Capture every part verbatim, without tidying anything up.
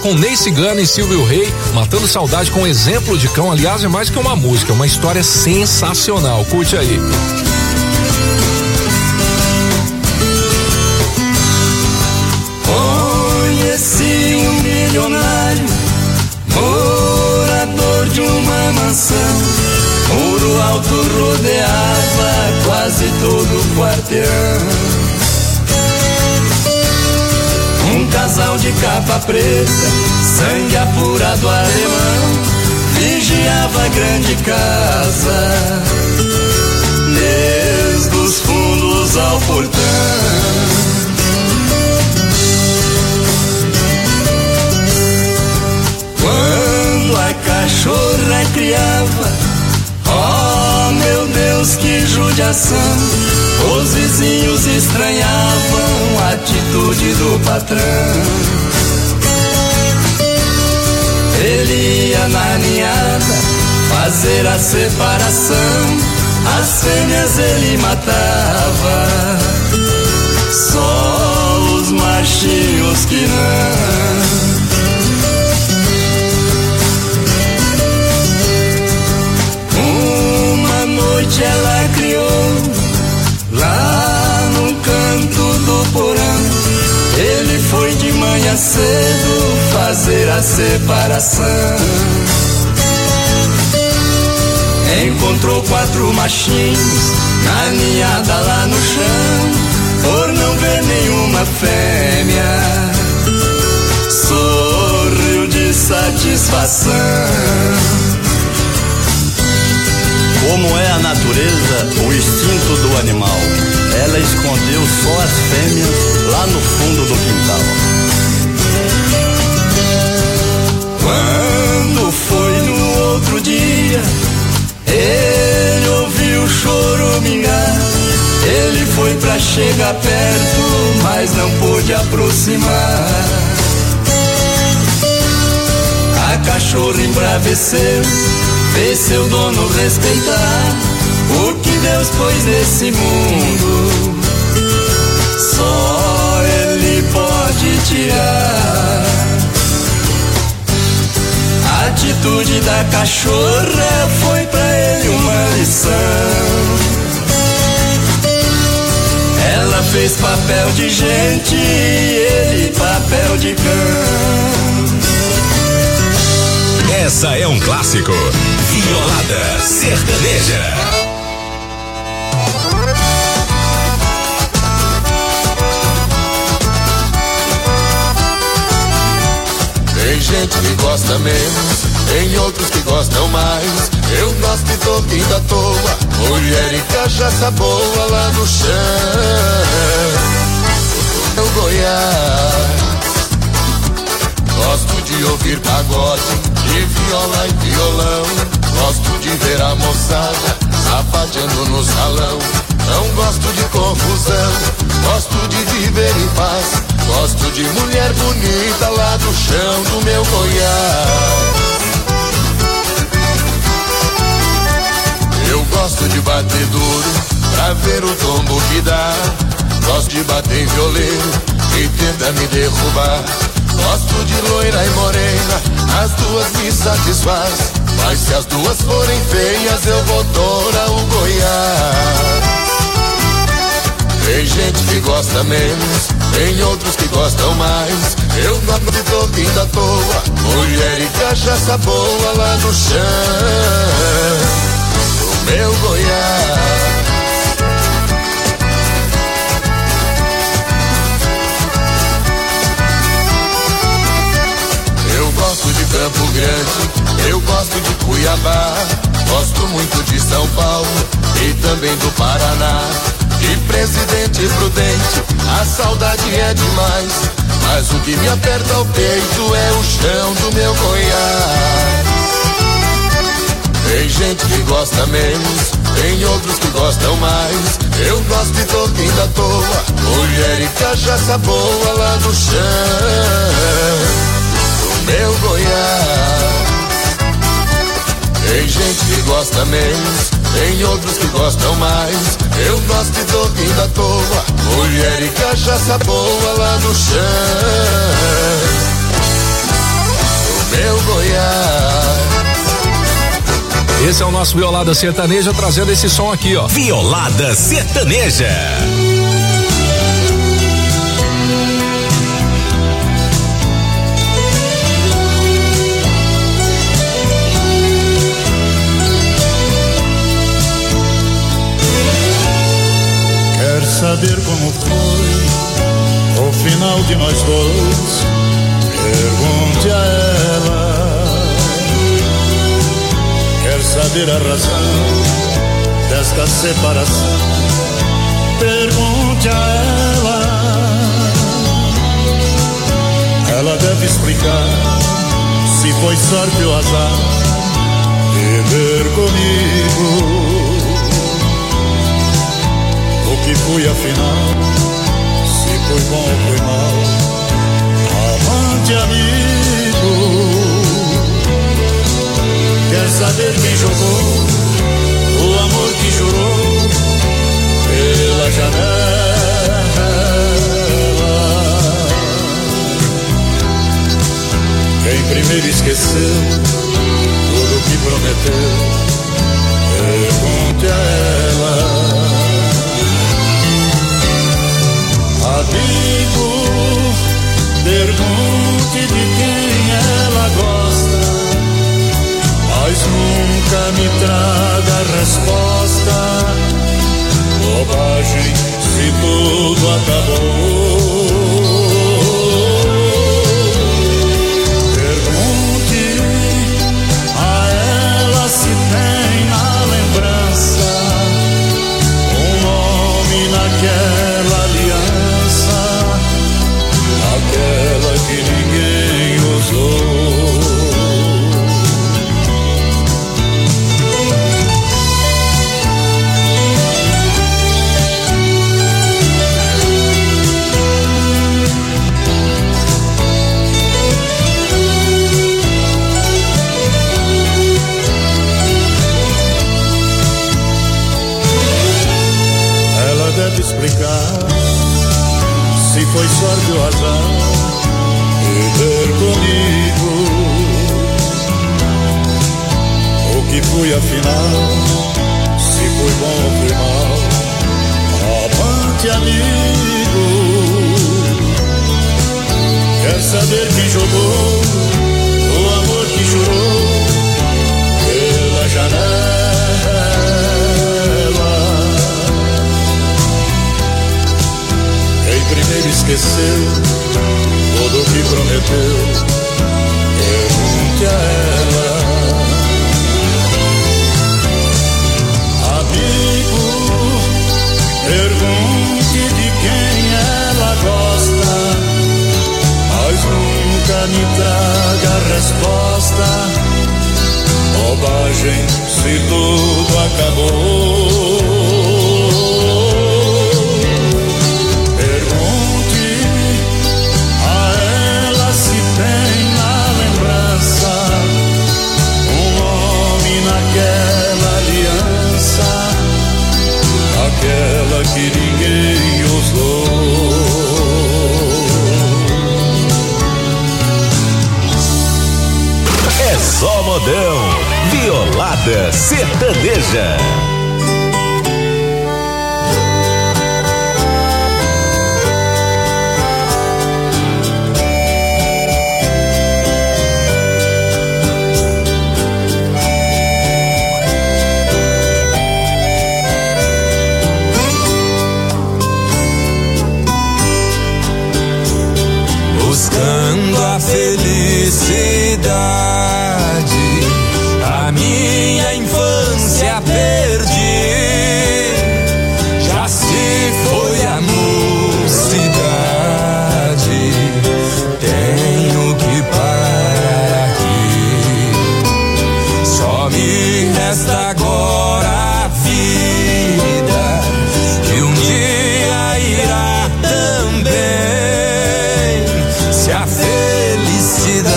Com Ney Cigano e Silvio Rei, Matando Saudade com Exemplo de Cão. Aliás, é mais que uma música, é uma história sensacional. Curte aí. Conheci um milionário, morador de uma mansão. Muro alto rodeava quase todo o quarteirão. Um casal de capa preta, sangue apurado alemão, vigiava a grande casa, desde os fundos ao portão. Quando a cachorra criava, oh meu Deus, que judiação! Os vizinhos estranhavam a atitude do patrão. Ele ia na ninhada fazer a separação, as fêmeas ele matava, só os machinhos que não. Uma noite ela criou lá no canto do porão. Ele foi de manhã cedo fazer a separação. Encontrou quatro machinhos na ninhada lá no chão, por não ver nenhuma fêmea, sorriu de satisfação. Como é a natureza, o instinto do animal. Ela escondeu só as fêmeas lá no fundo do quintal. Quando foi no outro dia, ele ouviu o choramingar. Ele foi pra chegar perto, mas não pôde aproximar. A cachorra embraveceu, fez seu dono respeitar o que Deus pôs nesse mundo, só Ele pode tirar. A atitude da cachorra foi pra ele uma lição. Ela fez papel de gente e ele papel de cão. Essa é um clássico. Violada Sertaneja. Tem gente que gosta menos, tem outros que gostam mais. Eu gosto de toquinho à toa, mulher e cachaça boa lá no chão. Eu Goiás, gosto de ouvir pagode, de viola e violão. Gosto de ver a moçada sapateando no salão. Não gosto de confusão, gosto de viver em paz. Gosto de mulher bonita lá do chão do meu Goiás. Eu gosto de bater duro pra ver o tombo que dá. Gosto de bater em violeiro que tenta me derrubar. Gosto de loira e morena, as duas me satisfaz. Mas se as duas forem feias, eu vou torar o Goiás. Tem gente que gosta menos, tem outros que gostam mais. Eu gosto de toquinho à toa, mulher e cachaça boa lá no chão do meu Goiás. Eu gosto de Campo Grande, eu gosto de Cuiabá. Gosto muito de São Paulo e também do Paraná. De Presidente Prudente, a saudade é demais. Mas o que me aperta o peito é o chão do meu Goiás. Tem gente que gosta menos, tem outros que gostam mais. Eu gosto de toquinho à toa, mulher e cachaça boa lá no chão do meu Goiás. Tem gente que gosta menos, tem outros que gostam mais. Eu gosto de toquinho à toa, mulher e cachaça boa lá no chão Esse é o nosso Violada Sertaneja, trazendo esse som aqui, ó. Violada Sertaneja. Quer saber como foi o final de nós dois? Pergunte a ela. Quer saber a razão desta separação? Pergunte a ela. Ela deve explicar se foi sorte ou azar viver comigo. O que fui afinal, se foi bom ou foi mal, amante, amigo. Quer saber quem jogou o amor que jurou pela janela? Quem primeiro esqueceu tudo que prometeu? Pergunte a ela. Amigo, pergunte de quem ela gosta, mas nunca me traga a resposta. Bobagem se tudo acabou. Pergunte a ela se tem na lembrança um nome naquela aliança, aquela que ninguém usou. Ela deve explicar se foi sorte ou azar viver comigo. O que fui afinal, se foi bom ou foi mal, amante, amigo. Quer saber quem jogou o amor que jurou pela janela? Quem primeiro esqueceu tudo que prometeu? Pergunte a ela. Amigo, pergunte de quem ela gosta, mas nunca me traga a resposta. Bobagem se tudo acabou. Naquela aliança, aquela que ninguém usou. É só modão, Violada Sertaneja. Buscando a felicidade, a minha infância perdi. Já se foi a mocidade, tenho que parar aqui. Só me resta agora a vida, que um dia irá também. Se a felicidade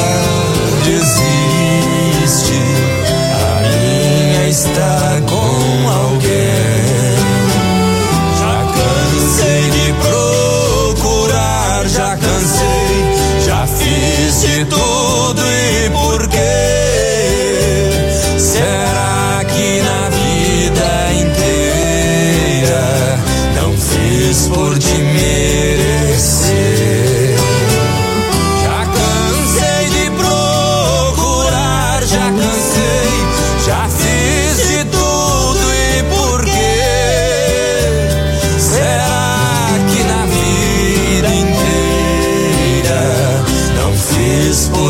existe, a minha está com alguém. Já cansei de procurar, já cansei, já fiz de tudo, e por quê? Será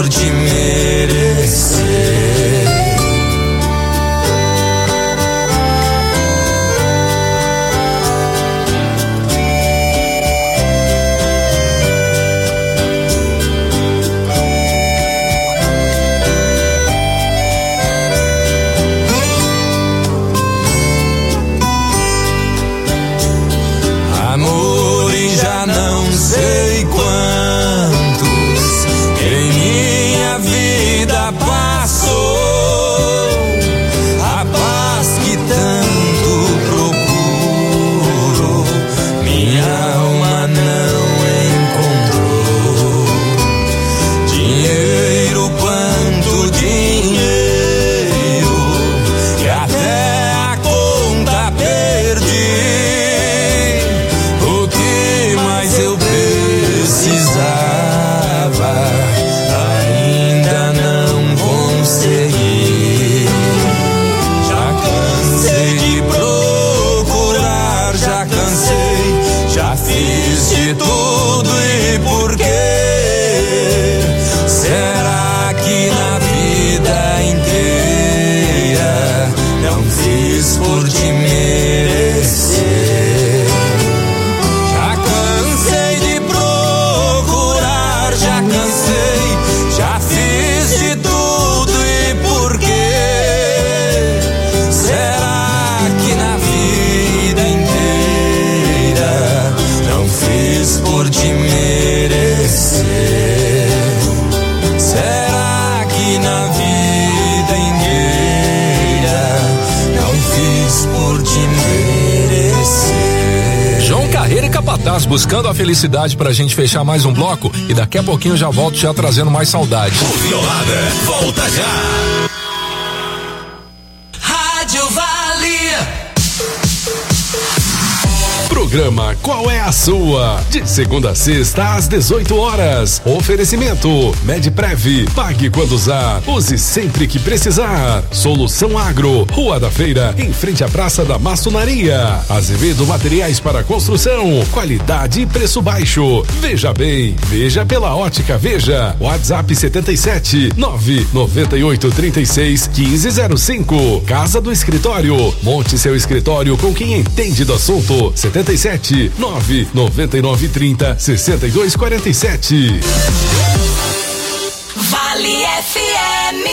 por te merecer. Sei quantos em minha vida passou, a paz que tanto procuro, minha alma não encontrou. Dinheiro, quanto dinheiro, e até a conta perdi. O que mais eu precisava, ainda não consegui. Já cansei de procurar, já cansei, já fiz de tudo e por quê? Será que na vida inteira não fiz por te merecer? Já fiz de tudo e por quê? Será que na vida inteira não fiz por te merecer? Será que na vida inteira não fiz por te merecer? João Carreira e Capataz buscando a felicidade pra gente fechar mais um bloco e daqui a pouquinho eu já volto já trazendo mais saudade. O Violada volta já. Rádio Vale. Programa Qual é a Sua? De segunda a sexta às dezoito horas. Oferecimento Medprev. Pague quando usar. Use sempre que precisar. Solução Agro. Rua da Feira, em frente à Praça da Maçonaria. Azevedo Materiais para Construção. Qualidade e preço baixo. Veja bem. Veja pela Ótica Veja. WhatsApp setenta e sete nove noventa e oito trinta e seis quinze zero cinco. Casa do Escritório. Monte seu escritório com quem entende do assunto. setenta e sete nove noventa e nove trinta sessenta e dois quarenta e sete. Vale F M.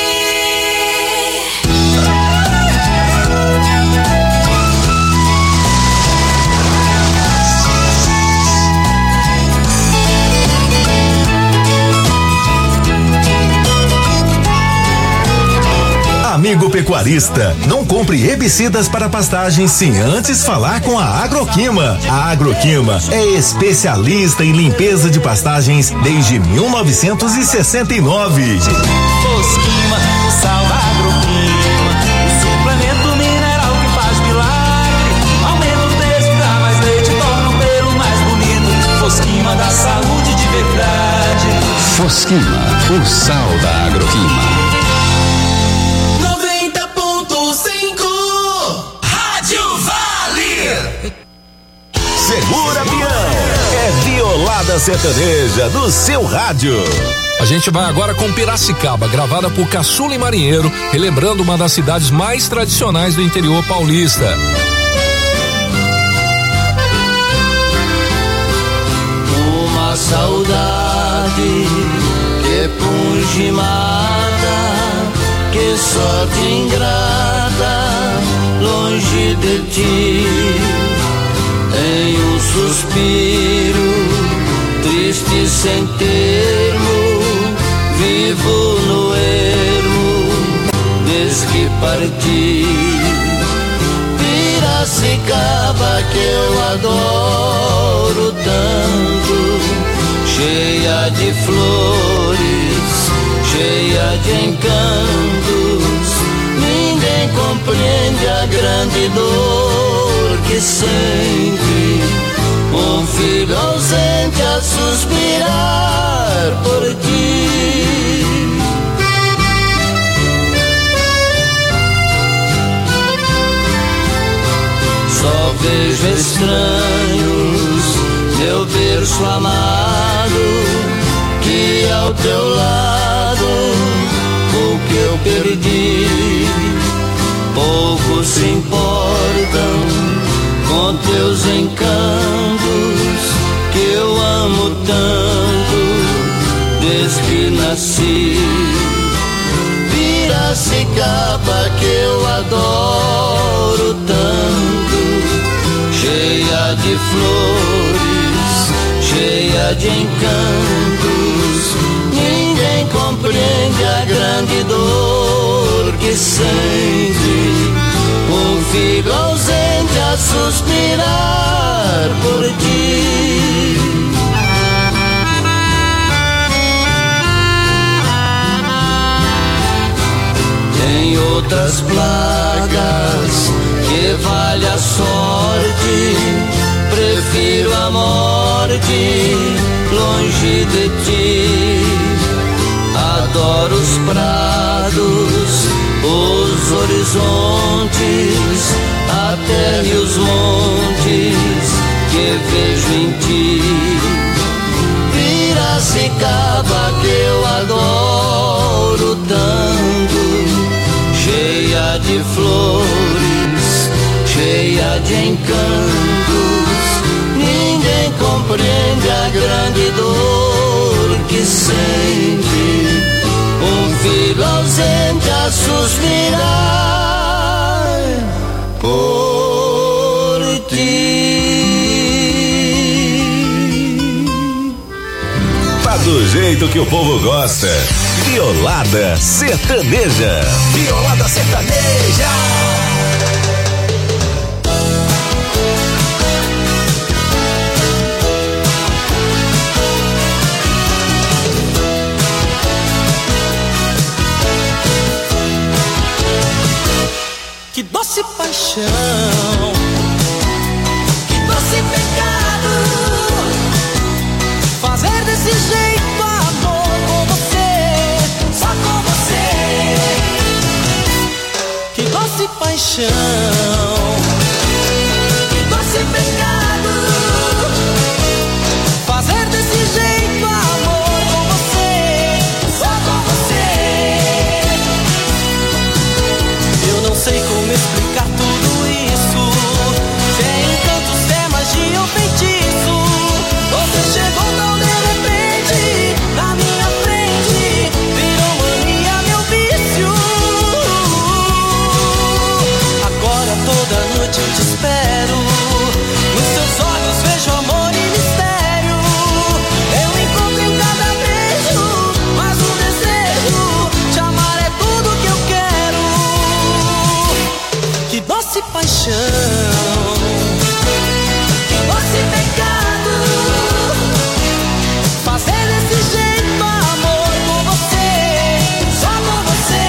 Amigo pecuarista, não compre herbicidas para pastagens sem antes falar com a Agroquima. A Agroquima é especialista em limpeza de pastagens desde mil novecentos e sessenta e nove. Fosquima, o sal da Agroquima, o suplemento mineral que faz milagre. Aumenta o texto, dá mais leite, torna o pelo mais bonito. Fosquima dá saúde de verdade. Fosquima, o sal da Agroquima. Segura Pião, é Violada Sertaneja do seu rádio. A gente vai agora com Piracicaba, gravada por Caçula e Marinheiro, relembrando uma das cidades mais tradicionais do interior paulista. Uma saudade que punge mata, que só te ingrata longe de ti. Em um suspiro, triste sem termo, vivo no ermo, desde que parti. Piracicaba que eu adoro tanto, cheia de flores, cheia de encantos. Ninguém compreende a grande dor que sente um filho ausente a suspirar por ti. Só vejo estranhos, meu berço amado, que ao teu lado perdi. Poucos se importam com teus encantos, que eu amo tanto desde que nasci. Piracicaba que eu adoro tanto, cheia de flores, cheia de encantos. Ninguém compreende a grande dor que sente um filho ausente a suspirar por ti. Tem outras plagas que vale a sorte, prefiro a morte longe de ti. Adoro os prados, os horizontes, a terra e os montes que vejo em ti. Piracicaba que eu adoro tanto, cheia de flores, cheia de encantos. Ninguém compreende a grande dor que sente um filho ausente a suspirar por ti. Tá do jeito que o povo gosta. Violada Sertaneja. Violada Sertaneja. Que doce paixão, que doce pecado, fazer desse jeito amor com você, só com você. Que doce paixão, que doce pecado, fazer desse jeito amor com você, só com você. Eu não sei como explicar tudo isso, se é encanto, se é magia ou feitiço. Você chegou tão de repente na minha frente, virou mania, meu vício. Agora toda noite eu te espero, nos seus olhos vejo amor e mistério. Eu encontro em cada beijo mais um desejo, te amar é tudo que eu quero. Que doce paixão, que doce pecado, fazer desse jeito amor com você, só com você.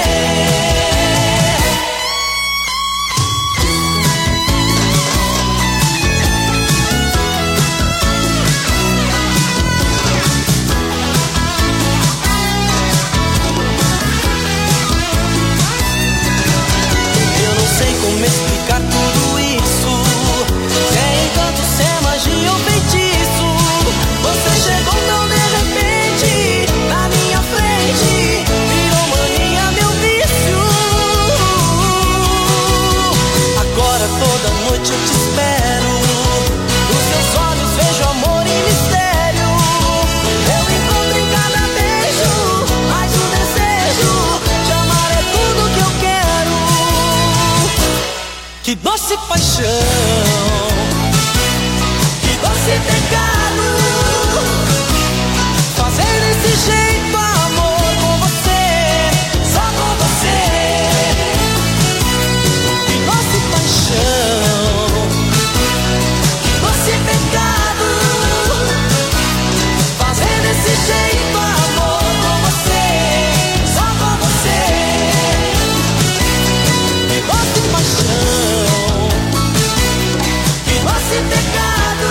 Eu não sei como explicar tudo isso, se é encanto, se é magia ou feitiço. Você chegou tão de repente na minha frente, virou mania, meu vício. Agora toda noite eu te espero, nos seus olhos vejo amor e mistério. Eu encontro em cada beijo mais um desejo, te amar é tudo que eu quero. Que doce paixão, que doce pecado, fazer desse jeito amor com você, só com você. Que doce paixão, que doce pecado, fazer desse jeito amor com você, só com você. Que doce paixão, que doce pecado,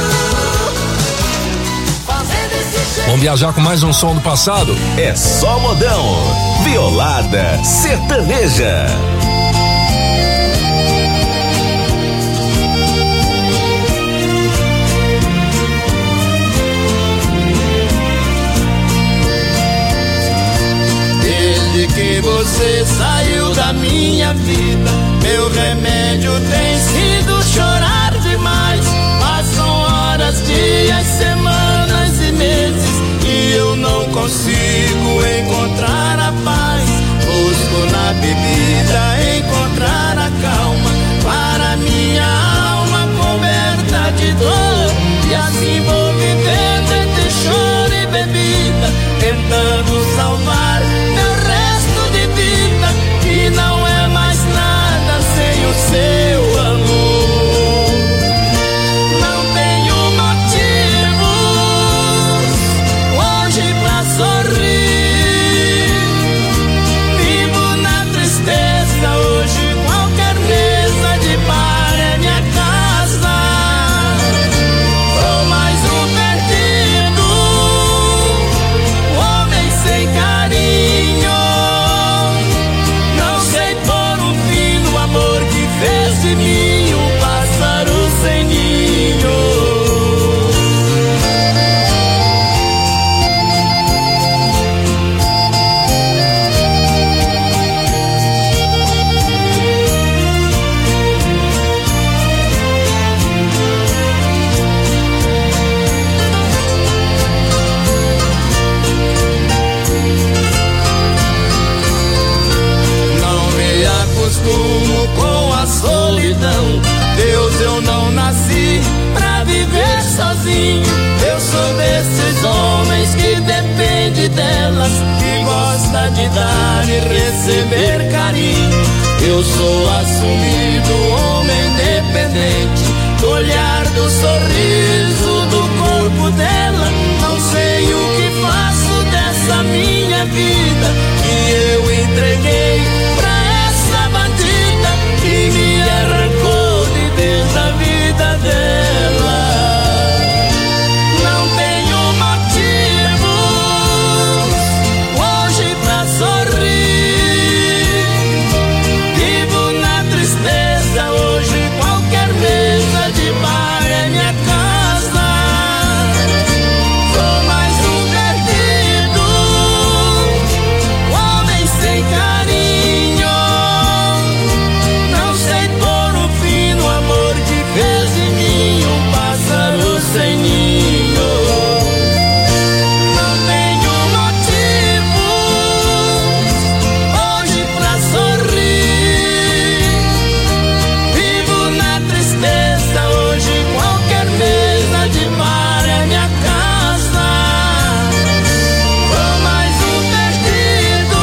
fazer desse jeito. Vamos viajar com mais um som do passado? É só modão. Violada Sertaneja. Desde que você saiu da minha vida, meu remédio tem sido chorar demais. Passam horas, dias, semanas e meses e eu não consigo encontrar a paz. Busco na bebida encontrar a calma para minha alma coberta de dor. E assim vou vivendo entre choro e bebida, tentando salvar meu resto de vida, que não é mais nada sem o seu amor. Não tenho motivos hoje pra sorrir, vivo na tristeza hoje, qualquer mesa de bar é minha casa. Sou mais um perdido, homem sem carinho, não sei pôr um fim no amor que fez de mim um pássaro sem ninho. Não me acostumo com a solidão. Deus, eu não nasci pra viver sozinho. Eu sou desses homens que depende delas, que gosta de dar e receber carinho. Eu sou assumido, homem dependente, do olhar, do sorriso, do corpo dela. Não sei o que faço dessa minha vida, que eu entreguei pra essa bandida que me arrancou de dentro da vida dela. Não tenho motivos hoje pra sorrir, vivo na tristeza hoje, qualquer mesa de bar é minha casa. Sou mais um perdido, homem sem carinho, não sei pôr um fim no amor que fez de mim um pássaro sem ninho. Não tenho motivos hoje pra sorrir, vivo na tristeza hoje, qualquer mesa de bar é minha casa. Sou mais um perdido,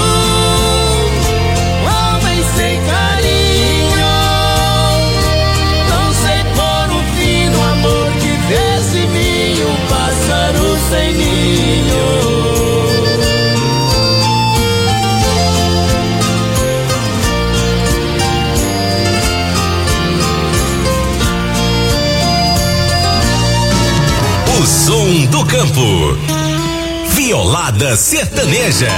homem sem carinho, não sei pôr um fim no amor que fez de mim um pássaro sem ninho. O som do campo. Violada sertaneja.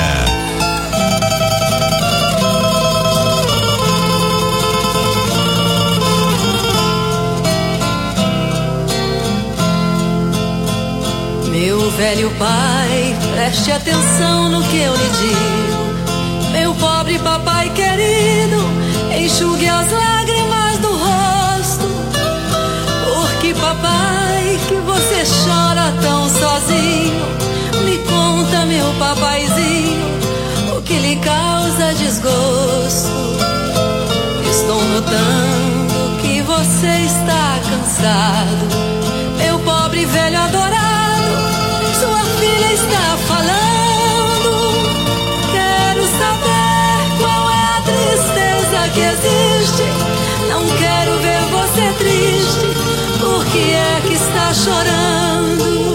Meu velho pai, preste atenção no que eu lhe digo. Meu pobre papai querido, enxugue as lágrimas do rosto. Porque papai, que você chora tão sozinho? Me conta, meu papaizinho, o que lhe causa desgosto. Estou notando que você está cansado, meu pobre velho adorado. Sua filha está falando. Quero saber qual é a tristeza que existe. Não quero ver você triste. Por que é que está chorando?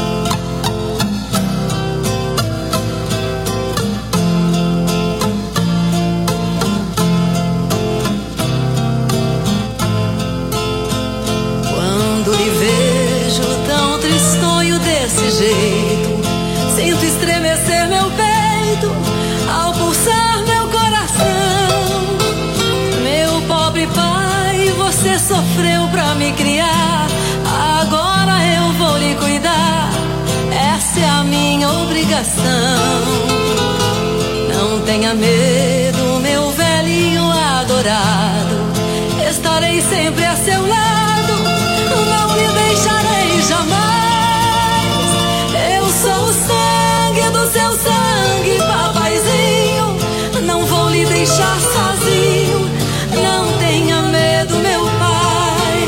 Quando lhe vejo tão tristonho desse jeito, sinto estremecer meu peito ao pulsar meu coração. Meu pobre pai, você sofreu pra me criar, agora eu vou lhe cuidar, essa é a minha obrigação. Não tenha medo, meu velhinho adorado. Estarei sempre a seu lado, não lhe deixarei jamais. Eu sou o sangue do seu sangue, papaizinho. Não vou lhe deixar sozinho, não tenha medo, meu pai.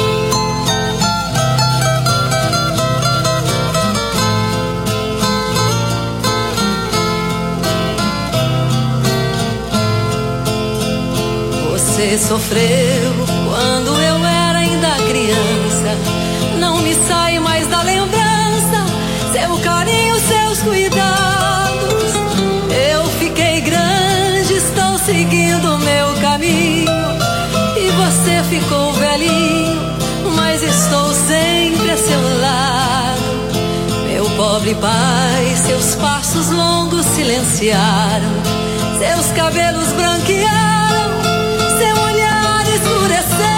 Você sofreu quando eu era ainda criança. Não me sai mais da lembrança seu carinho, seus cuidados. Eu fiquei grande, estou seguindo meu caminho. E você ficou velhinho, mas estou sempre a seu lado. Meu pobre pai, seus passos longos silenciaram, seus cabelos branquearam, seu olhar escureceu,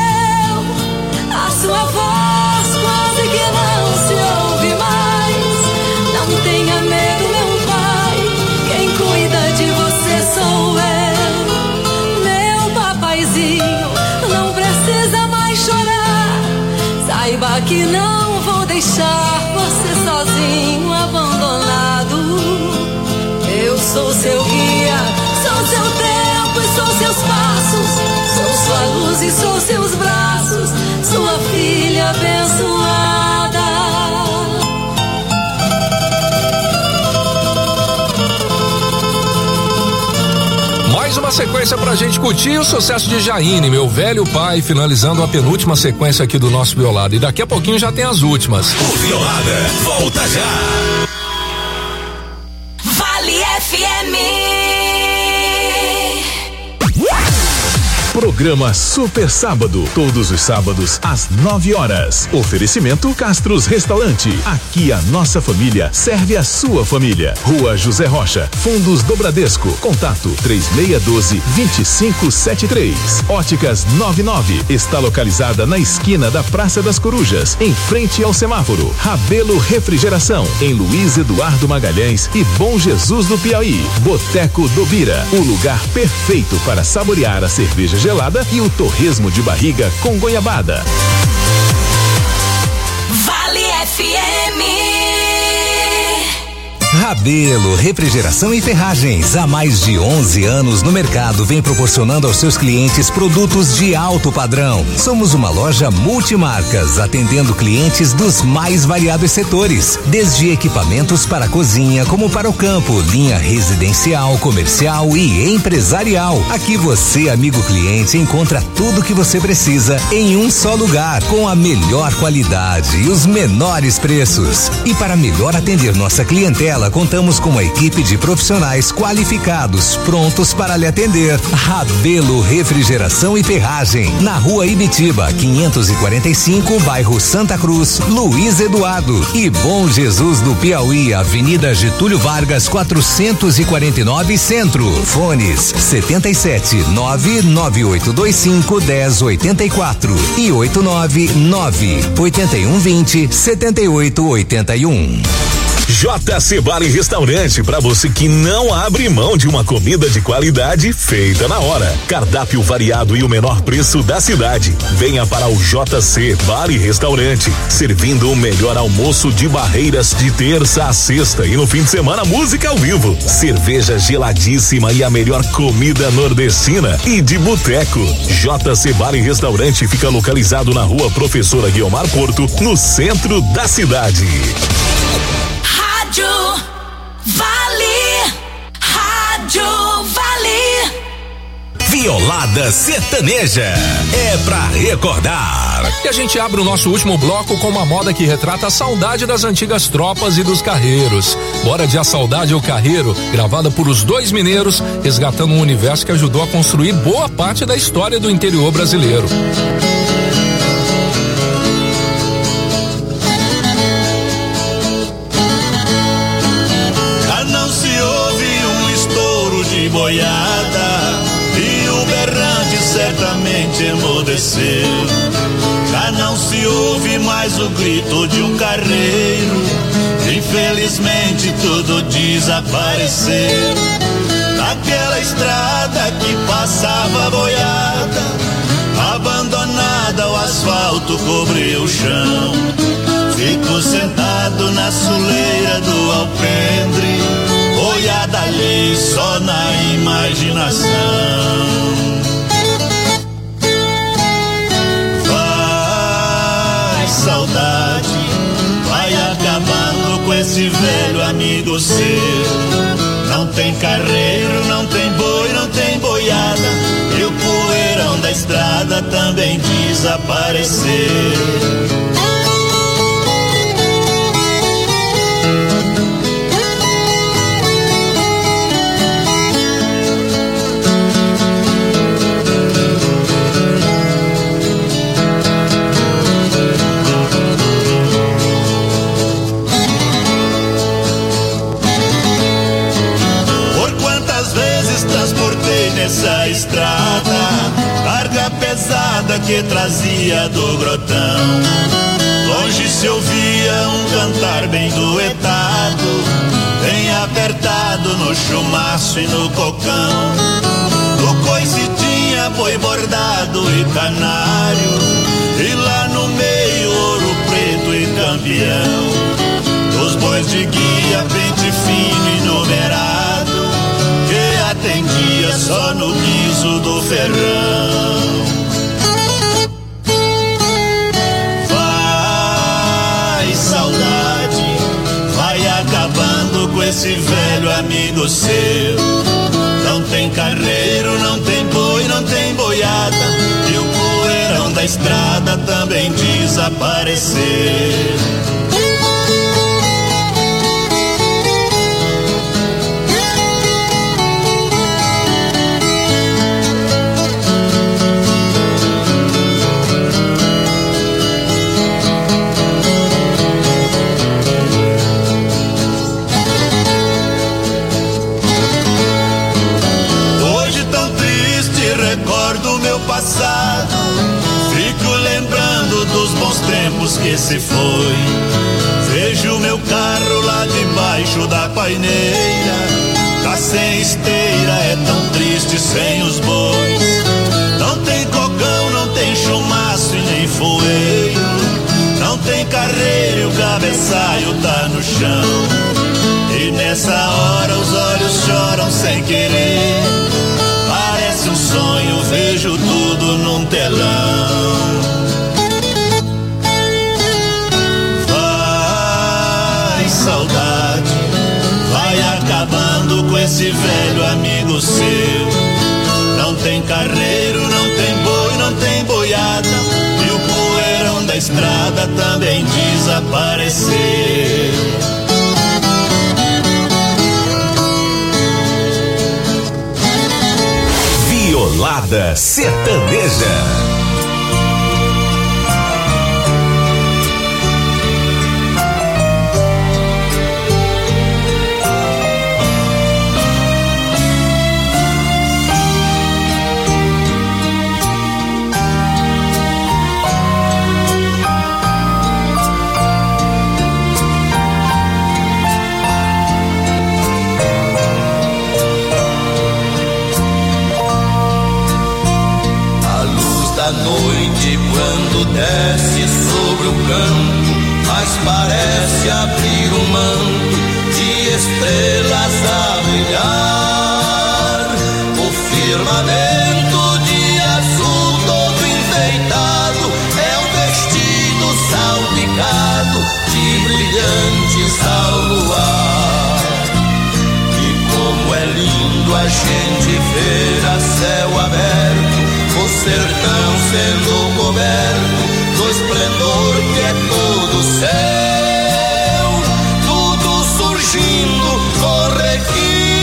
a sua voz quase que não se ouve mais. Não tenha medo, meu pai, quem cuida de você sou eu. Meu papaizinho, não precisa mais chorar. Saiba que não vou deixar você sozinho, abandonado. Eu sou seu guia, sou seu tempo e sou seus passos. Sou sua luz e sou seus braços, sua filha abençoada. Mais uma sequência pra gente curtir o sucesso de Jaine, meu velho pai, finalizando a penúltima sequência aqui do nosso Violada. E daqui a pouquinho já tem as últimas. O Violada volta já. Vale F M. Programa Super Sábado, todos os sábados às nove horas. Oferecimento Castros Restaurante. Aqui a nossa família serve a sua família. Rua José Rocha, Fundos do Bradesco. Contato três seis um dois, dois cinco sete três. Óticas nove nove está localizada na esquina da Praça das Corujas, em frente ao semáforo. Rabelo Refrigeração, em Luiz Eduardo Magalhães e Bom Jesus do Piauí. Boteco do Bira, o lugar perfeito para saborear a cerveja gelada e o torresmo de barriga com goiabada. Vale F M. Rabelo Refrigeração e Ferragens, há mais de onze anos no mercado, vem proporcionando aos seus clientes produtos de alto padrão. Somos uma loja multimarcas, atendendo clientes dos mais variados setores, desde equipamentos para a cozinha como para o campo, linha residencial, comercial e empresarial. Aqui você, amigo cliente, encontra tudo o que você precisa em um só lugar, com a melhor qualidade e os menores preços. E para melhor atender nossa clientela, contamos com uma equipe de profissionais qualificados, prontos para lhe atender. Rabelo Refrigeração e Ferragem, na Rua Ibitiba, quinhentos e quarenta e cinco, bairro Santa Cruz, Luiz Eduardo. E Bom Jesus do Piauí, Avenida Getúlio Vargas, quatrocentos e quarenta e nove, Centro. Fones setenta e sete, nove nove oito dois cinco, dez oitenta e quatro e oito nove nove, oitenta e um vinte, setenta e oito oitenta e um. J C Bar e Restaurante, para você que não abre mão de uma comida de qualidade feita na hora. Cardápio variado e o menor preço da cidade. Venha para o J C Bar e Restaurante, servindo o melhor almoço de Barreiras de terça a sexta e no fim de semana música ao vivo, cerveja geladíssima e a melhor comida nordestina e de boteco. J C Bar e Restaurante fica localizado na Rua Professora Guiomar Porto, no centro da cidade. Rádio Vale, Rádio Vale. Violada Sertaneja, é pra recordar. E a gente abre o nosso último bloco com uma moda que retrata a saudade das antigas tropas e dos carreiros. Bora de A Saudade ao Carreiro, gravada por Os Dois Mineiros, resgatando um universo que ajudou a construir boa parte da história do interior brasileiro. Boiada e o berrante certamente emudeceu. Já não se ouve mais o grito de um carreiro, infelizmente tudo desapareceu. cobrir o chão. Fico sentado na soleira do alpendre, olhada ali só na imaginação. Vai, saudade, vai acabando com esse velho amigo seu. Não tem carreiro, não tem boi, não tem boiada, e o poeirão da estrada também desapareceu. Nessa estrada, carga pesada que trazia do grotão. Longe se ouvia um cantar bem duetado, bem apertado no chumaço e no cocão. No coice tinha boi bordado e canário, e lá no meio ouro preto e campeão. Dos bois de guia, pente fino e numerado, atendia só no guiso do ferrão. Vai, saudade, vai acabando com esse velho amigo seu. Não tem carreiro, não tem boi, não tem boiada, e o poeirão da estrada também desapareceu. Passado, fico lembrando dos bons tempos que se foi. Vejo meu carro lá debaixo da paineira, tá sem esteira, é tão triste sem os bois. Não tem cocão, não tem chumaço e nem foeiro, não tem carreiro e o cabeçalho tá no chão. E nessa hora os olhos choram sem querer, parece um sonho, vejo tudo num telão. Vai, saudade, vai acabando com esse velho amigo seu. Não tem carreiro, não tem boi, não tem boiada, e o poeirão da estrada também desapareceu. Violada sertaneja. A noite quando desce sobre o campo, mas parece abrir um manto de estrelas a brilhar. O firmamento de azul todo enfeitado é um vestido salpicado de brilhantes ao luar. E como é lindo a gente ver a céu aberto, o sertão sendo coberto do esplendor que é todo céu, tudo surgindo com requintes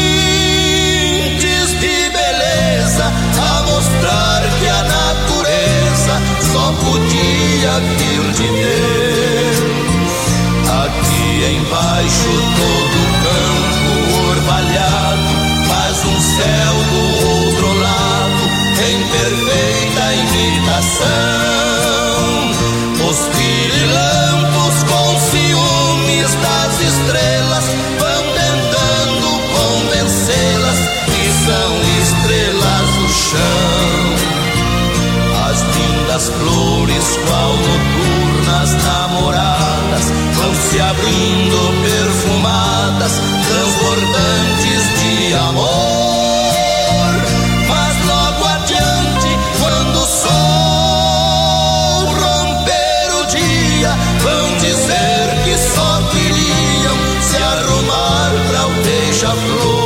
de beleza, a mostrar que a natureza só podia vir de Deus. Aqui embaixo todo o campo orvalhado faz um céu do outro lado em perfeita imitação. Os pirilampos com ciúmes das estrelas vão tentando convencê-las que são estrelas do chão. As lindas as flores, qual noturnas namoradas, vão se abrindo perfumadas, transbordantes de amor. Mas logo adiante, quando o sol romper o dia, vão dizer que só queriam se arrumar pra o beija-flor.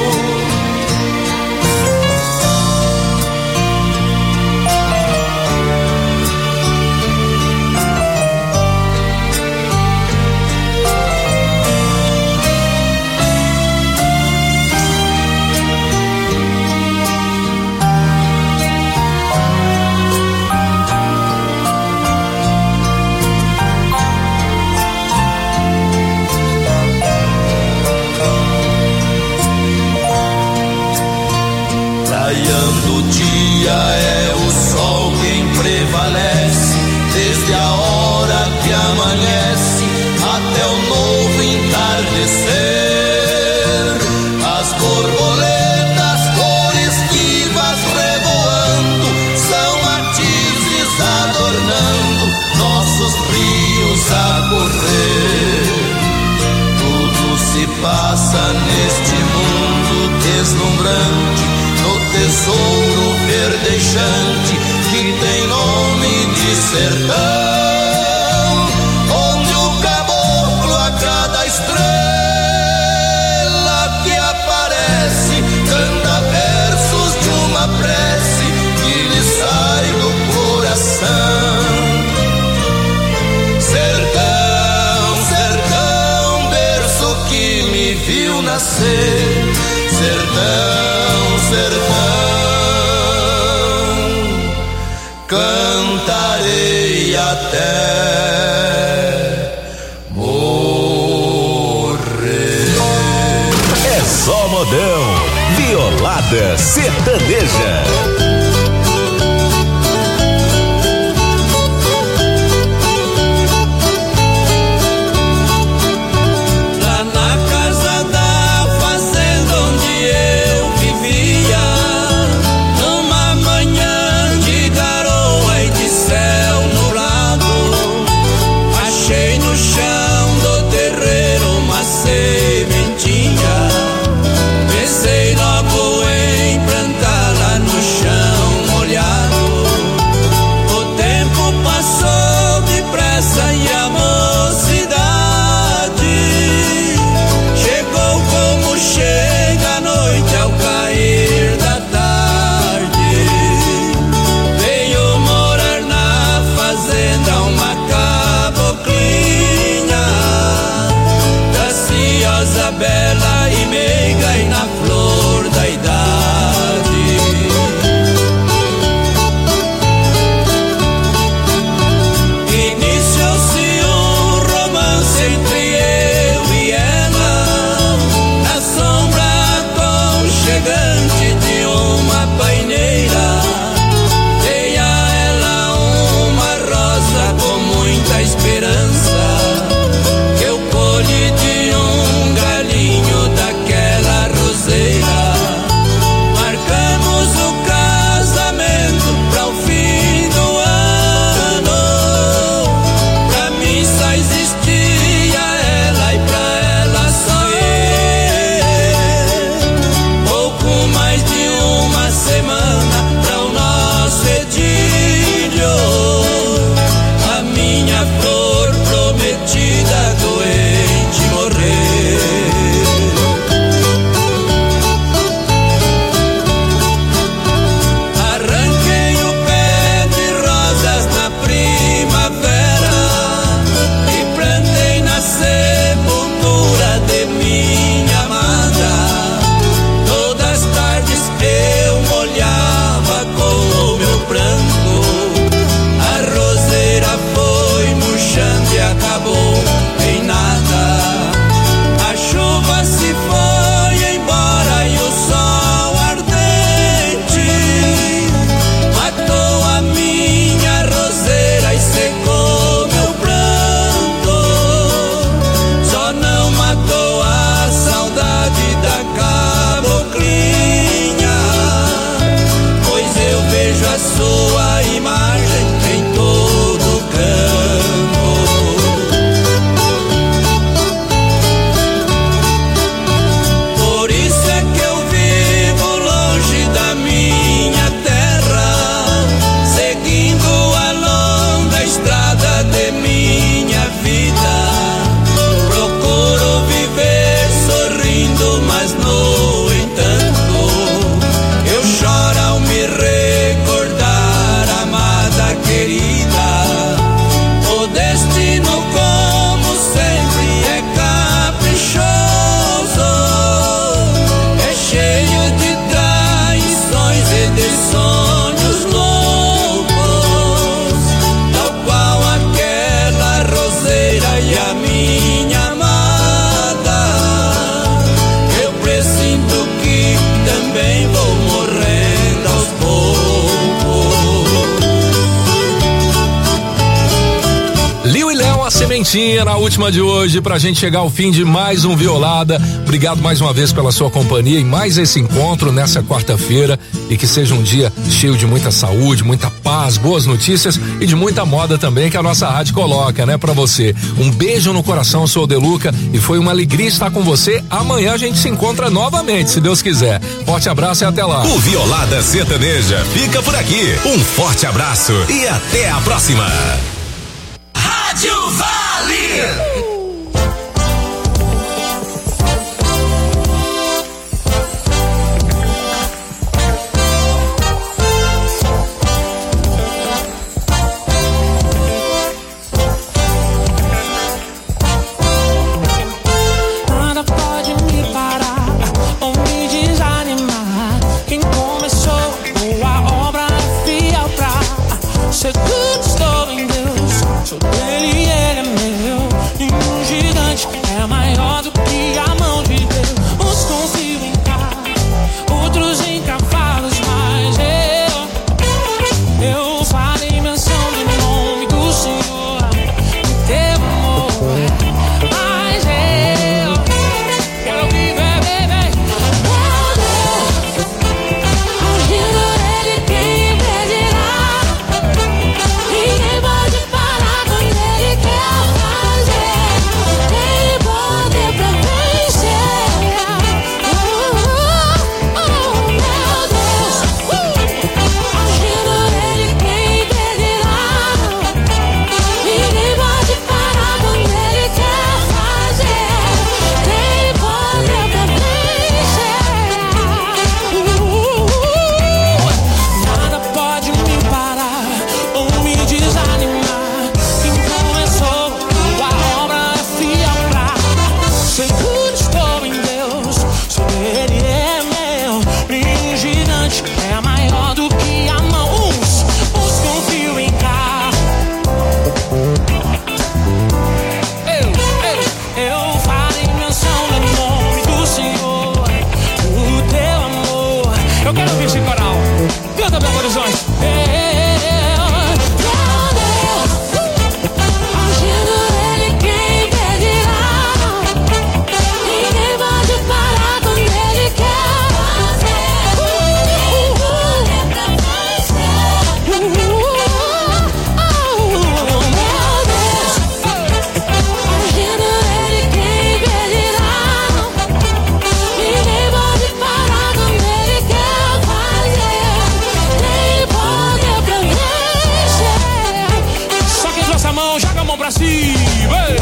É o sol quem prevalece, desde a hora que amanhece até o novo entardecer. As borboletas cores vivas revoando são matizes adornando nossos rios a correr. Tudo se passa neste mundo deslumbrante, no tesouro verdejante que tem nome de sertão, onde o caboclo a cada estrela que aparece canta versos de uma prece que lhe sai do coração. Sertão, sertão, berço que me viu nascer, sertão, sertão, cantarei até morrer. É só modão, Violada Sertaneja. Pensei logo em plantá-la no chão. musiquinha na última de hoje pra gente chegar ao fim de mais um Violada. Obrigado mais uma vez pela sua companhia em mais esse encontro nessa quarta-feira e que seja um dia cheio de muita saúde, muita paz, boas notícias e de muita moda também que a nossa rádio coloca, né, pra você. Um beijo no coração, eu sou o Deluca e foi uma alegria estar com você. Amanhã a gente se encontra novamente, se Deus quiser. Forte abraço e até lá. O Violada Sertaneja fica por aqui. Um forte abraço e até a próxima. Rádio Vale. Seguro estou em Deus, sou dele e ele é meu. E um gigante é maior do que a mão de Deus. Uns confiam em carro, outros em cavalos, mas eu, eu farei menção do nome do Senhor, e teu amor. Mas eu quero viver, viver. Meu Deus, ungindo ele quem impedirá. Ninguém pode parar quando ele quer fazer. Tem poder pra vencer. Oh, oh, oh, meu Deus. Ungindo ele quem impedirá. Ninguém pode parar quando ele quer fazer. Tem poder pra vencer. Nada pode me parar ou me desanimar. Quem começou a obra é fiel pra. Seguro estou em Deus, sou dele é meu. Nenhum gigante é maior do que a mão. Uns, uns confiam em carro. Eu, eu, eu farei menção do nome do Senhor, do teu amor. Eu quero ouvir esse coral. Canta, Belo Horizonte. Ungindo ele quem impedirá. Ninguém pode parar quando ele quer fazer. Poder pra vencer. Oh, meu Deus. Ungindo ele quem impedirá. Ninguém pode parar quando ele quer fazer. Tem poder pra vencer. Só quem trouxe a mão, joga a mão pra cima. Ei!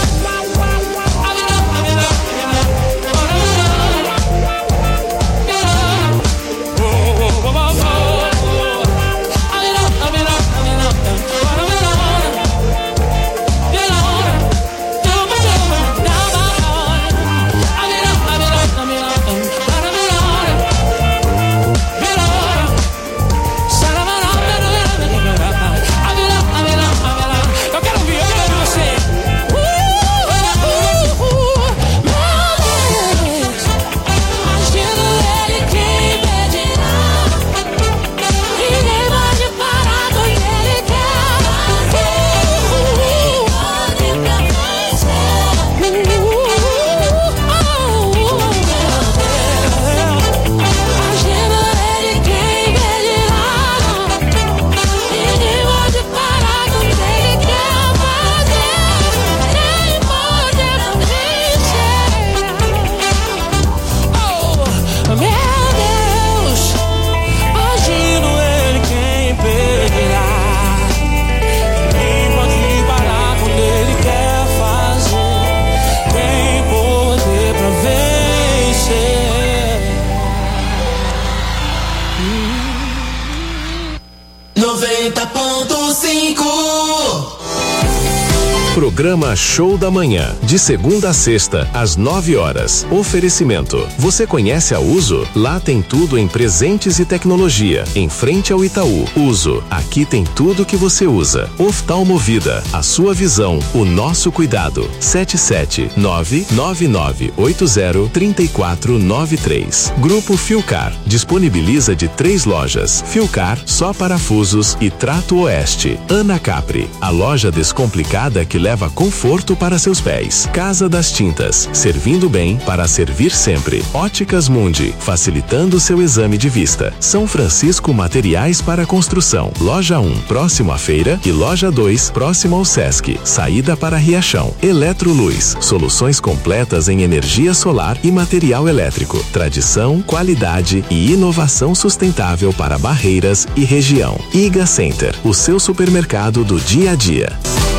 Eu quero ouvir, eu quero ouvir você. Uh, uh, uh, meu Deus. Ungindo ele quem impedirá. Ninguém pode parar quando ele quer fazer. Poder pra vencer. Ungindo ele quem impedirá. Ninguém pode parar quando ele quer fazer. Nem poder pra vencer. Oh, meu Deus. Ungindo ele quem impedirá. Ninguém pode parar quando ele quer fazer. Tem poder pra vencer. noventa ponto cinco. Programa Show da Manhã, de segunda a sexta, às nove horas. Oferecimento. Você conhece a Uso? Lá tem tudo em presentes e tecnologia. Em frente ao Itaú. Uso. Aqui tem tudo que você usa. Oftalmovida. A sua visão, o nosso cuidado. sete sete nove nove nove oito zero três quatro nove três. Grupo Filcar. Disponibiliza de três lojas. Filcar, só parafusos e Trato Oeste. Ana Capri. A loja descomplicada que leva conforto para seus pés. Casa das Tintas, servindo bem para servir sempre. Óticas Mundi, facilitando seu exame de vista. São Francisco Materiais para Construção. Loja um, próximo à feira, e Loja dois, próximo ao Sesc. Saída para Riachão. Eletroluz, soluções completas em energia solar e material elétrico. Tradição, qualidade e inovação sustentável para Barreiras e região. Iga Center, o seu supermercado do dia a dia.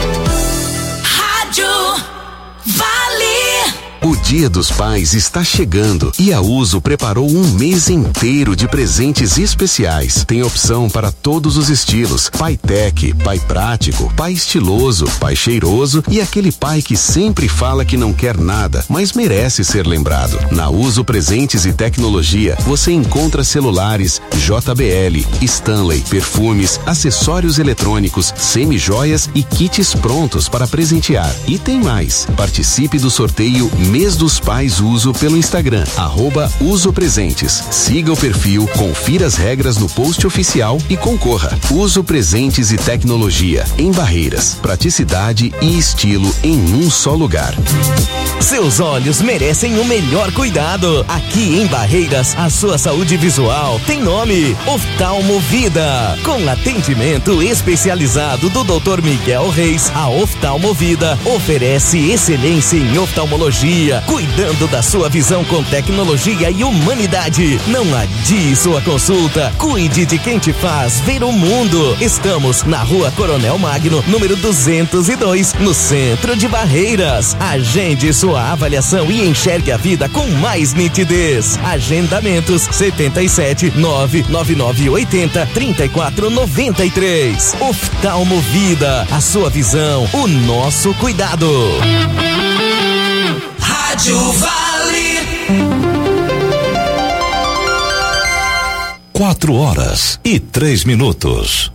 Rádio Vale. O Dia dos Pais está chegando e a Uso preparou um mês inteiro de presentes especiais. Tem opção para todos os estilos: pai tech, pai prático, pai estiloso, pai cheiroso e aquele pai que sempre fala que não quer nada, mas merece ser lembrado. Na Uso Presentes e Tecnologia, você encontra celulares, J B L, Stanley, perfumes, acessórios eletrônicos, semi-joias e kits prontos para presentear. E tem mais. Participe do sorteio Mês dos Pais Uso pelo Instagram, arroba Uso Presentes. Siga o perfil, confira as regras no post oficial e concorra. Uso Presentes e Tecnologia, em Barreiras. Praticidade e estilo em um só lugar. Seus olhos merecem o melhor cuidado. Aqui em Barreiras, a sua saúde visual tem nome: Oftalmovida. Com atendimento especializado do doutor Miguel Reis, a Oftalmovida oferece excelência em oftalmologia, cuidando da sua visão com tecnologia e humanidade. Não adie sua consulta. Cuide de quem te faz ver o mundo. Estamos na Rua Coronel Magno, número duzentos e dois, no centro de Barreiras. Agende sua avaliação e enxergue a vida com mais nitidez. Agendamentos setenta e sete, nove nove nove oitenta, trinta e quatro noventa e três. Oftalmovida, a sua visão, o nosso cuidado. Rádio Vale. Quatro horas e três minutos.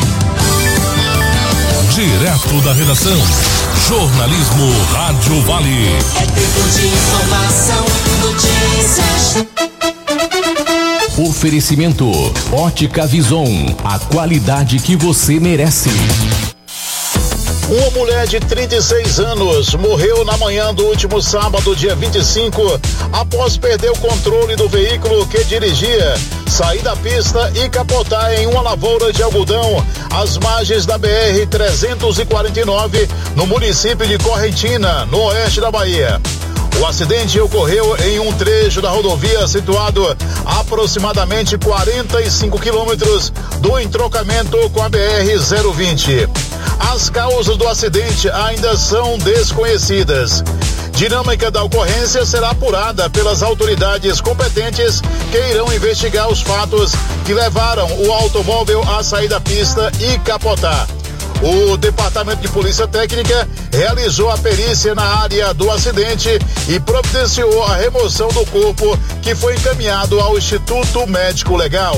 Direto da redação, jornalismo Rádio Vale. É tempo de informação, notícias. Oferecimento Ótica Vison, a qualidade que você merece. Uma mulher de trinta e seis anos morreu na manhã do último sábado, dia vinte e cinco, após perder o controle do veículo que dirigia, sair da pista e capotar em uma lavoura de algodão às margens da B R trezentos e quarenta e nove, no município de Correntina, no oeste da Bahia. O acidente ocorreu em um trecho da rodovia situado a aproximadamente quarenta e cinco quilômetros do entrocamento com a B R zero vinte. As causas do acidente ainda são desconhecidas. Dinâmica da ocorrência será apurada pelas autoridades competentes, que irão investigar os fatos que levaram o automóvel a sair da pista e capotar. O Departamento de Polícia Técnica realizou a perícia na área do acidente e providenciou a remoção do corpo, que foi encaminhado ao Instituto Médico Legal.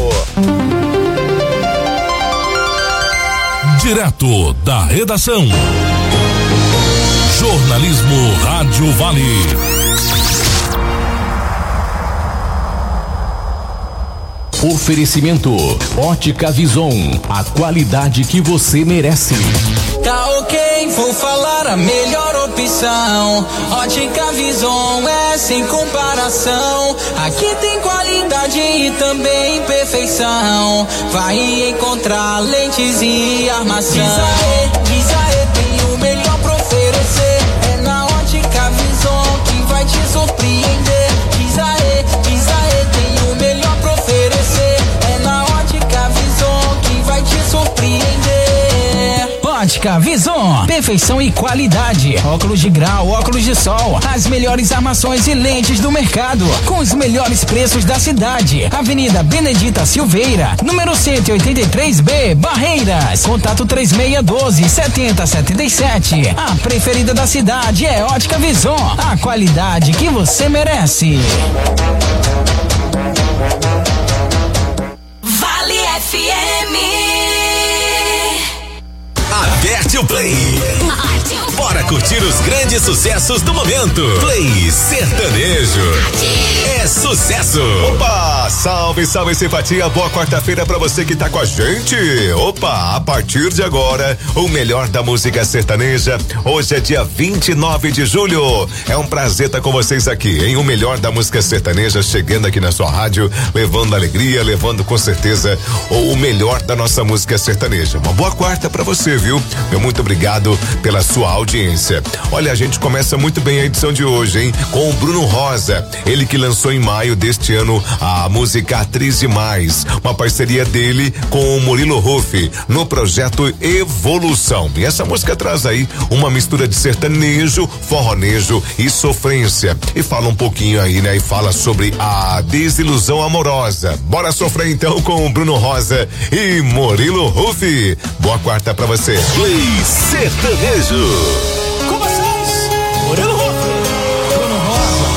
Direto da redação, jornalismo Rádio Vale. Oferecimento Ótica Vison, a qualidade que você merece. Tá ok, vou falar a melhor opção. Ótica Vison é sem comparação. Aqui tem qualidade e também perfeição. Vai encontrar lentes e armação. Diz aê, diz aê, tem o melhor pra oferecer. É na Ótica Vison que vai te surpreender. Diz aê, diz aê, tem o melhor pra oferecer. É na Ótica Vison que vai te surpreender. Ótica Vison, perfeição e qualidade. Óculos de grau, óculos de sol, as melhores armações e lentes do mercado, com os melhores preços da cidade. Avenida Benedita Silveira, número cento e oitenta e três B, Barreiras. Contato três seis um dois, sete zero sete sete. A preferida da cidade é Ótica Vison, a qualidade que você merece. Vale F M. Aperte o play. Bora curtir os grandes grandes sucessos do momento. Play Sertanejo. É sucesso. Opa, salve, salve simpatia, boa quarta-feira pra você que tá com a gente. Opa, a partir de agora, o melhor da música sertaneja. Hoje é dia vinte e nove de julho. É um prazer estar com vocês aqui, em o melhor da música sertaneja, chegando aqui na sua rádio, levando alegria, levando com certeza o melhor da nossa música sertaneja. Uma boa quarta pra você, viu? Meu muito obrigado pela sua audiência. Olha, a gente começa muito bem a edição de hoje, hein? Com o Bruno Rosa, ele que lançou em maio deste ano a música Atriz Demais, uma parceria dele com o Murilo Ruff no projeto Evolução. E essa música traz aí uma mistura de sertanejo, forronejo e sofrência. E fala um pouquinho aí, né? E fala sobre a desilusão amorosa. Bora sofrer então com o Bruno Rosa e Murilo Ruff. Boa quarta pra você. Play Sertanejo. Com vocês, Murilo Ruff, Bruno Rosa.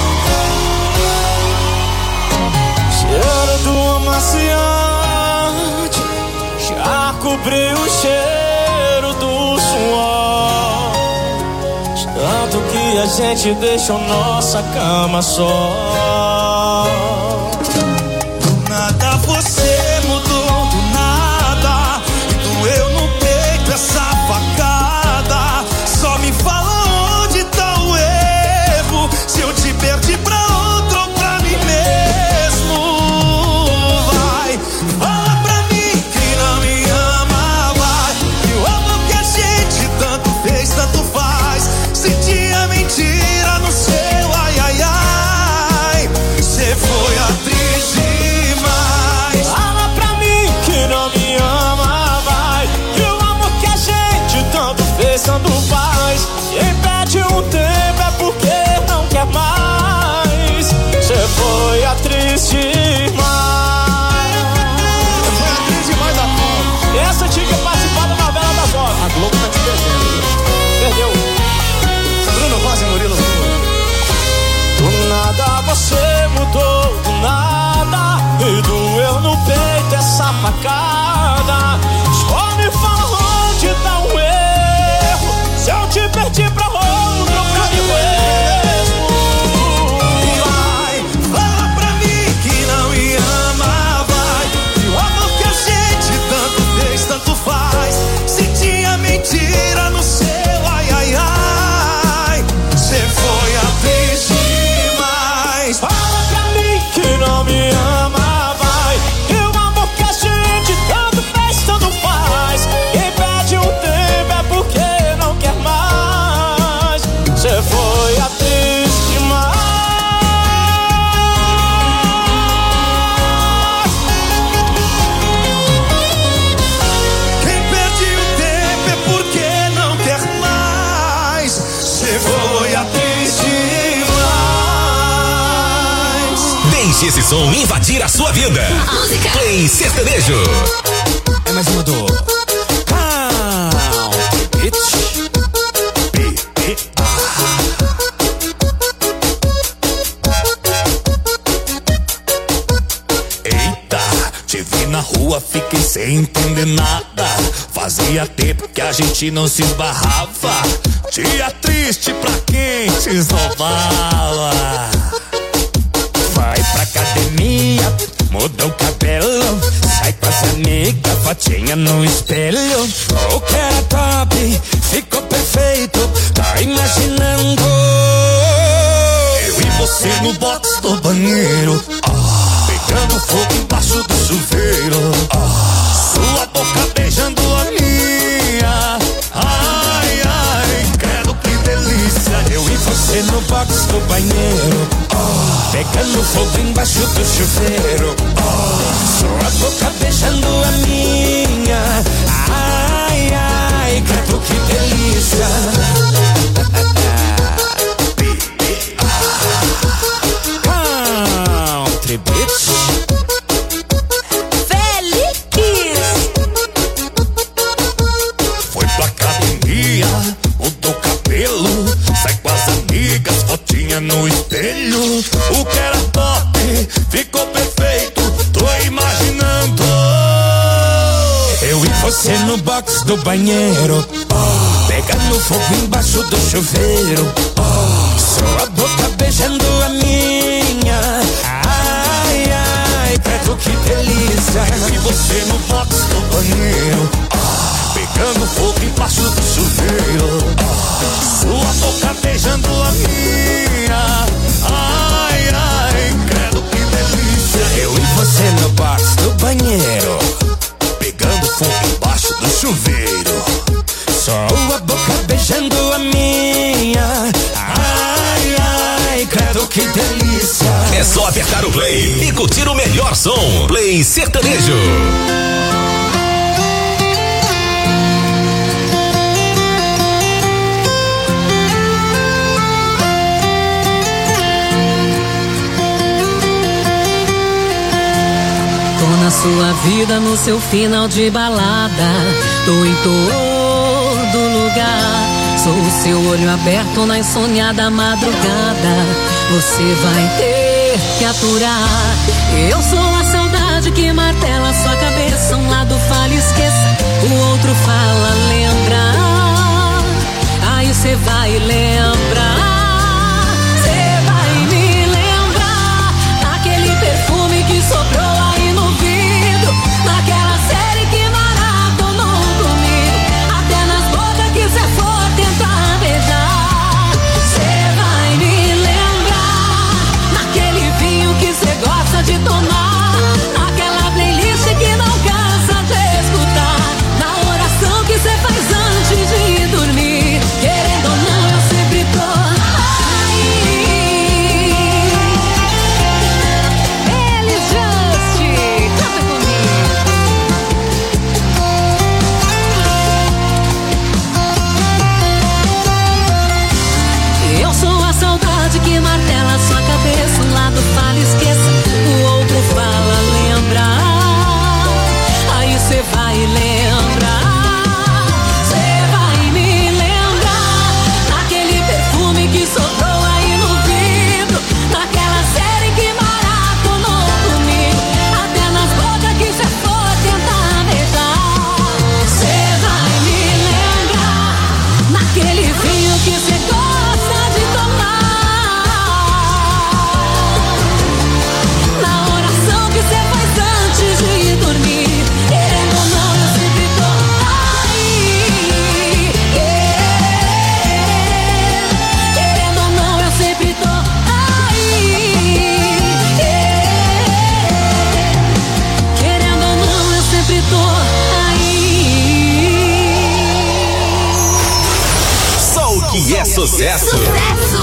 Cheiro do amaciante já cobriu o cheiro do suor. Tanto que a gente deixou nossa cama só. Do nada você mudou, do nada, e doeu no peito essa facada. Só me fala onde tá o erro, se eu te perdi pra outro ou pra mim mesmo. Vai, fala pra mim que não me ama, vai. E o amor que a gente tanto fez, tanto faz. Se tinha mentira no seu, ai, ai, ai. Cê foi atriz demais. Fala pra mim que não me ama, vai. E o amor que a gente tanto fez, tanto faz. Quem perde um tempo é porque não quer mais. Cê foi atriz demais. Cê foi atriz demais da Globo. Essa tinha que participar da novela das horas. A Globo tá te perdendo. Perdeu. Bruno Rosa e Murilo. Do nada você mudou, do nada, e doeu no peito essa facada. Só me fala onde tá o erro, se eu te perdi pra outro, pra mim mesmo. Vai, fala pra mim que não me ama, vai. E o amor que a gente tanto fez, tanto faz. Se tinha mentira no seu, ai, ai, ai. Cê foi atriz demais. Fala pra mim que não me ama, vai. E o amor que a gente tanto fez, tanto faz. Quem perde um tempo é porque não quer mais. Cê foi atriz demais. Quem perde o tempo é porque não quer mais. Cê foi atriz demais. Deixe esse som invadir a sua vida. Play Sertanejo. É mais uma do Calm Bitch. Eita, te vi na rua, fiquei sem entender nada. Fazia tempo que a gente não se esbarrava. Dia triste pra quem se esnobava. Vai pra academia, muda o cabelo, sai com as amigas, fotinha no espelho. O que era top, ficou perfeito, tá imaginando eu e você no box do banheiro, ah, pegando fogo embaixo do chuveiro, ah, sua boca beijando a minha, ai, ai, credo que delícia. Eu e você no box do banheiro, ah, pegando fogo embaixo do chuveiro, oh, sua boca beijando a minha, ai, ai, credo que delícia. Country Bitch. Feliz. Foi pra academia, mudou o cabelo, sai com as amigas, fotinha no espelho. O que era top ficou perfeito, tô imaginando eu e você no box do banheiro, oh, pegando fogo embaixo do chuveiro. Oh, sua boca beijando a minha. Ai, ai, credo que delícia. E você no box do banheiro. Oh, pegando fogo embaixo do chuveiro. Oh, sua boca beijando a minha. Ai, ai, credo que delícia. Eu e você no box do banheiro, pegando fogo embaixo do chuveiro. Só a boca beijando a minha. Ai, ai, credo que delícia. É só apertar o play e curtir o melhor som. Play Sertanejo. Tô na sua vida, no seu final de balada. Tô em todo lugar. Sou o seu olho aberto na insonhada madrugada. Você vai ter que aturar. Eu sou a saudade que martela sua cabeça. Um lado fala esqueça, o outro fala lembra. Aí você vai lembrar. Você vai me lembrar daquele perfume que sobrou aí no vidro, naquela série que maratonou comigo, até nas bocas que você for tentar beijar. Você vai me lembrar naquele vinho que você gosta de tomar, naquela playlist que não cansa de escutar, na oração que você faz antes de dormir. Querendo ou não, eu sempre tô aí. Elis Just, canta comigo. Eu sou a saudade que martela sua cabeça. Um lado fala esqueça, o outro fala lembra. Aí você vai lembrar. Você vai me lembrar daquele perfume que sobrou aí no vidro, naquela série que maratonou comigo, até nas bocas que você for tentar beijar. Você vai me lembrar naquele vinho que você gosta de tomar, na oração que você faz antes de dormir. Querendo ou não, eu sempre tô aí. Querendo ou não, eu sempre tô aí. Querendo ou não, eu sempre tô aí. Só o que é sucesso.